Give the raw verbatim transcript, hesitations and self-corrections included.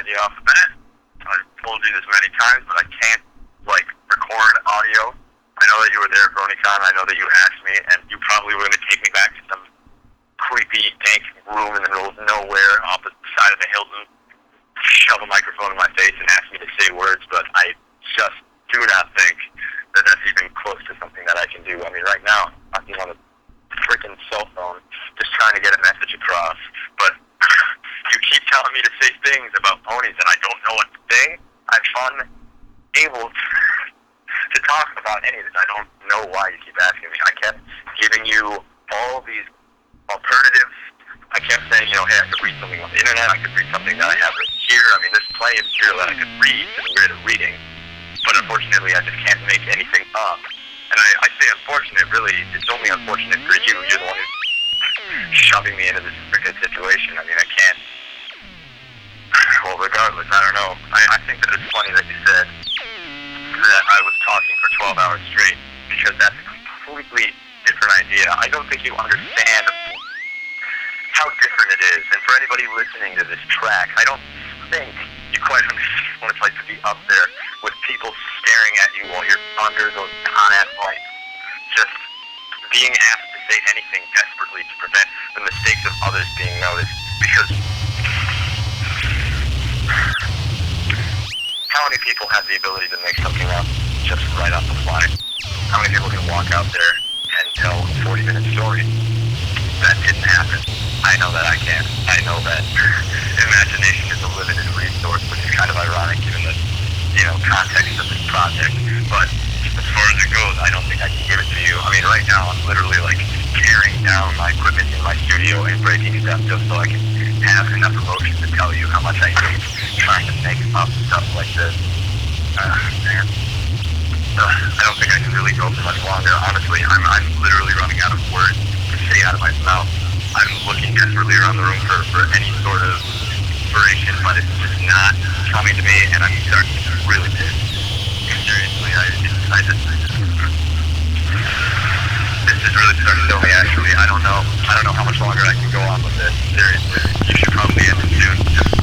you off the bat. I've told you this many times, but I can't, like, record audio. I know that you were there at BronyCon. I know that you asked me, and you probably were going to take me back to some creepy, dank room in the middle of nowhere off the side of the Hilton, shove a microphone in my face and ask me to say words, but I just do not think that that's even close to something that I can do. I mean, right now, I'm talking on a freaking cell phone, just trying to get a message across, but you keep telling me to say things about ponies, and I don't know what to say. I'm unable to talk about any of this. I don't know why you keep asking me. I kept giving you all these alternatives. I kept saying, you know, hey, I could read something on the internet. I could read something that I have written here. I mean, there's plenty of material that I could read and great at reading, but unfortunately, I just can't make anything up. And I, I say unfortunate, really, it's only unfortunate for you. You're the one who's shoving me into this freaking situation. I mean, I can't. Well, regardless, I don't know. I, I think that it's funny that you said that I was talking for twelve hours straight, because that's a completely different idea. I don't think you understand how different it is. And for anybody listening to this track, I don't think you quite understand what it's like to be up there with people staring at you while you're under those hot-ass lights, just being asked to say anything desperately to prevent the mistakes of others being noticed. Because how many people have the ability to make something up just right off the fly? How many people can walk out there and tell a forty-minute story? That didn't happen. I know that I can. I know that imagination is a limited resource, which is kind of ironic given the, you know, context of this project. But as far as it goes, I don't think I can give it to you. I mean, right now I'm literally like tearing down my equipment in my studio and breaking stuff just so I can have enough emotion to tell you how much I hate trying to make up stuff like this. Uh, man. Uh, I don't think I can really go for much longer. Honestly, I'm, I'm literally running out of words to say out of my mouth. I'm looking desperately around the room for, for any sort of inspiration, but it's just not coming to me, and I'm starting to get really pissed. Seriously, I, I just, this is really starting to kill me, actually. I don't know. I don't know how much longer I can go on with this. Seriously, you should probably end it soon. Just